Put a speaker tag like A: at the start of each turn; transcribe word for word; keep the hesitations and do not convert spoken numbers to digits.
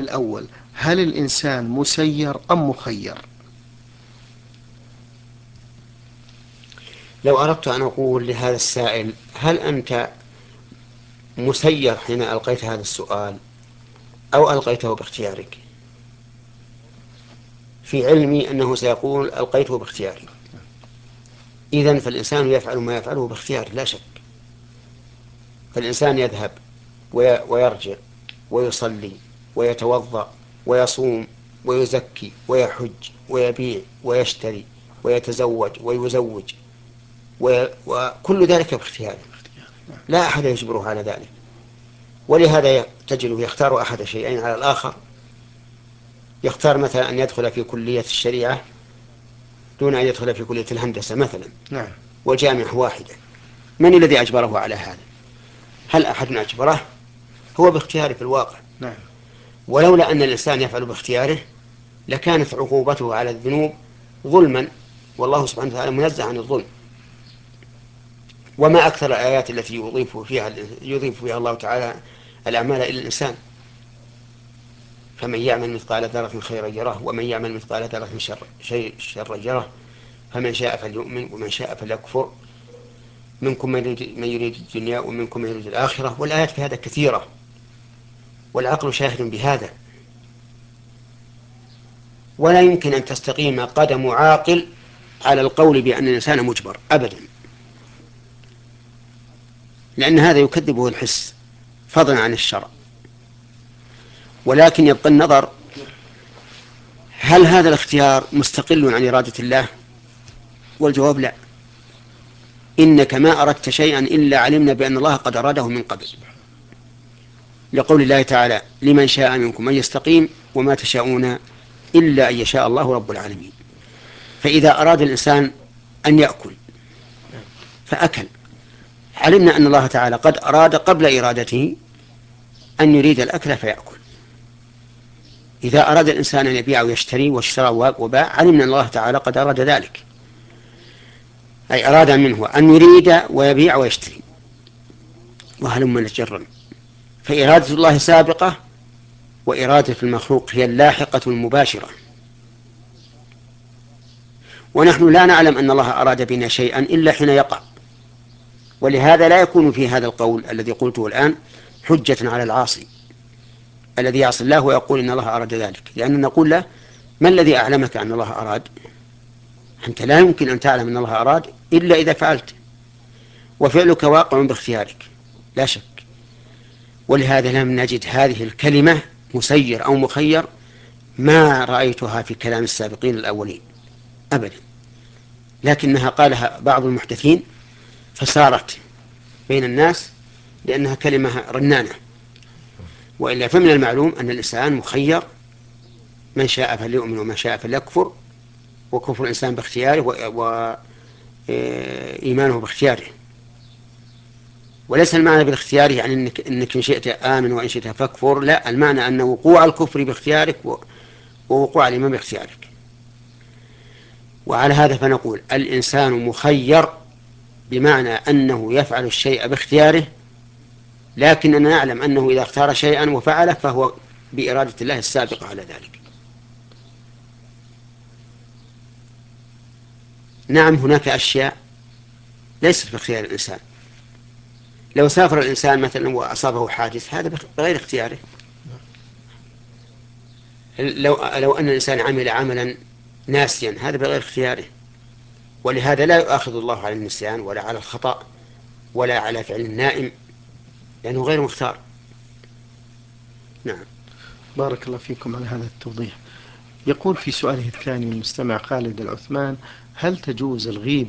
A: الأول، هل الإنسان مسير أم مخير؟
B: لو أردت أن أقول لهذا السائل هل أنت مسير حين ألقيت هذا السؤال أو ألقيته باختيارك، في علمي أنه سيقول ألقيته باختياري. إذن فالإنسان يفعل ما يفعله باختياره لا شك. فالإنسان يذهب ويرجع ويصلي ويتوضأ ويصوم ويزكي ويحج ويبيع ويشتري ويتزوج ويزوج، وكل ذلك باختياره، لا أحد يجبره على ذلك. ولهذا تجده يختار أحد شيئين على الآخر. يختار مثلا أن يدخل في كلية الشريعة دون أن يدخل في كلية الهندسة مثلا،
A: نعم.
B: والجامعة واحدة. من الذي أجبره على هذا؟ هل أحد أجبره؟ هو باختياره في الواقع.
A: نعم.
B: ولولا أن الإنسان يفعل باختياره لكانت عقوبته على الذنوب ظلما، والله سبحانه وتعالى منزه عن الظلم. وما أكثر الآيات التي يضيف فيها, يضيف فيها الله تعالى الأعمال إلى الإنسان. فمن يعمل مثقال ذرة خيرا يره ومن يعمل مثقال ذرة شر شرا يره فمن شاء فليؤمن ومن شاء فليكفر منكم من يريد, من يريد الدنيا ومنكم من يريد الآخرة. والآيات في هذا كثيرة، والعقل شاهد بهذا. ولا يمكن أن تستقيم قدم عاقل على القول بأن الإنسان مجبر أبدا، لأن هذا يكذبه الحس فضلا عن الشرع. ولكن يبقى النظر، هل هذا الاختيار مستقل عن إرادة الله؟ والجواب لا. إنك ما أردت شيئا إلا علمنا بأن الله قد أراده من قبل، لقول الله تعالى لمن شاء منكم أن يستقيم وما تشاءون إلا أن يشاء الله رب العالمين. فإذا أراد الإنسان أن يأكل فأكل، علمنا أن الله تعالى قد أراد قبل إرادته أن يريد الأكل فيأكل. إذا أراد الإنسان أن يبيع ويشتري واشترى وباع، علمنا أن الله تعالى قد أراد ذلك، أي أراد منه أن يريد ويبيع ويشتري وهلم نجرا. فإرادة الله سابقة، وإرادة المخلوق هي اللاحقة المباشرة. ونحن لا نعلم أن الله أراد بنا شيئا إلا حين يقع. ولهذا لا يكون في هذا القول الذي قلته الآن حجة على العاصي الذي يعصي الله ويقول إن الله أراد ذلك، لأننا نقول له ما الذي أعلمك أن الله أراد؟ أنت لا يمكن أن تعلم أن الله أراد إلا إذا فعلت، وفعلك واقع باختيارك لا شك. ولهذا لم نجد هذه الكلمة مسير أو مخير ما رأيتها في كلام السابقين الأولين أبدا، لكنها قالها بعض المحدثين فسارت بين الناس لأنها كلمة رنانة. وإلا فمن المعلوم أن الإنسان مخير، من شاء فليؤمن ومن شاء فليكفر، وكفر الإنسان باختياره وإيمانه باختياره. وليس المعنى بالاختيار يعني إنك, إنك إن شئت آمن وإن شئت فاكفر، لا، المعنى أن وقوع الكفر باختيارك ووقوع الإيمان باختيارك. وعلى هذا فنقول الإنسان مخير بمعنى أنه يفعل الشيء باختياره، لكننا نعلم أنه إذا اختار شيئا وفعله فهو بإرادة الله السابقة على ذلك. نعم، هناك أشياء ليست باختيار الإنسان. لو سافر الإنسان مثلا وأصابه حادث هذا بغير اختياره. لو, لو أن الإنسان عمل عملا ناسيا هذا بغير اختياره. ولهذا لا يؤاخذ الله على النسيان ولا على الخطأ ولا على فعل النائم، لأنه غير مختار. نعم.
A: بارك الله فيكم على هذا التوضيح. يقول في سؤاله الثاني المستمع خالد العثمان: هل تجوز الغيبة